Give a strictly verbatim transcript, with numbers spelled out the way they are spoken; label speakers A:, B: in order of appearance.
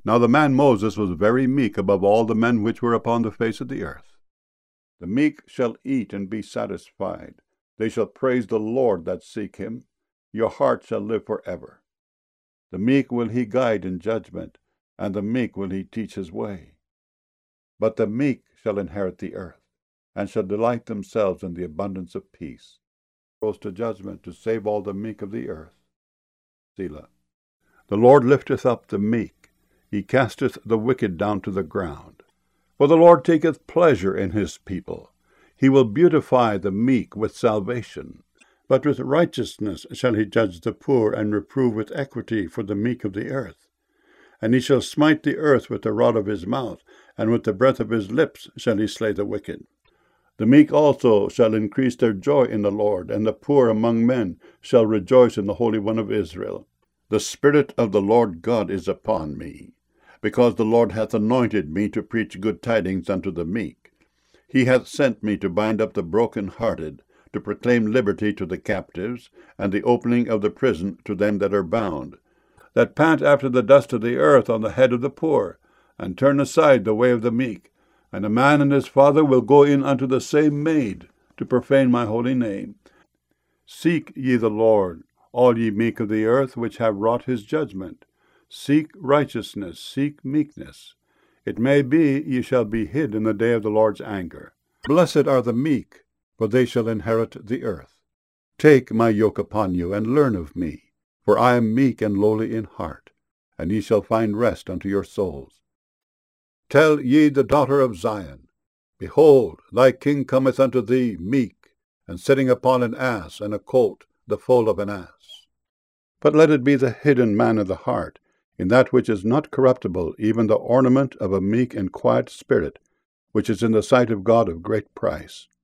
A: Now the man Moses was very meek above all the men which were upon the face of the earth. The meek shall eat and be satisfied. They shall praise the Lord that seek him. Your heart shall live for ever. The meek will he guide in judgment, and the meek will he teach his way. But the meek shall inherit the earth, and shall delight themselves in the abundance of peace. Goes to judgment to save all the meek of the earth. Selah. The Lord lifteth up the meek, he casteth the wicked down to the ground. For the Lord taketh pleasure in his people. He will beautify the meek with salvation. But with righteousness shall he judge the poor, and reprove with equity for the meek of the earth. And he shall smite the earth with the rod of his mouth, and with the breath of his lips shall he slay the wicked. The meek also shall increase their joy in the Lord, and the poor among men shall rejoice in the Holy One of Israel. The Spirit of the Lord God is upon me, because the Lord hath anointed me to preach good tidings unto the meek. He hath sent me to bind up the broken-hearted, to proclaim liberty to the captives, and the opening of the prison to them that are bound, that pant after the dust of the earth on the head of the poor, and turn aside the way of the meek. And a man and his father will go in unto the same maid, to profane my holy name. Seek ye the Lord, all ye meek of the earth, which have wrought his judgment. Seek righteousness, seek meekness. It may be ye shall be hid in the day of the Lord's anger. Blessed are the meek, for they shall inherit the earth. Take my yoke upon you, and learn of me, for I am meek and lowly in heart, and ye shall find rest unto your souls. Tell ye the daughter of Zion, Behold, thy king cometh unto thee meek, and sitting upon an ass, and a colt, the foal of an ass. But let it be the hidden man of the heart, in that which is not corruptible, even the ornament of a meek and quiet spirit, which is in the sight of God of great price.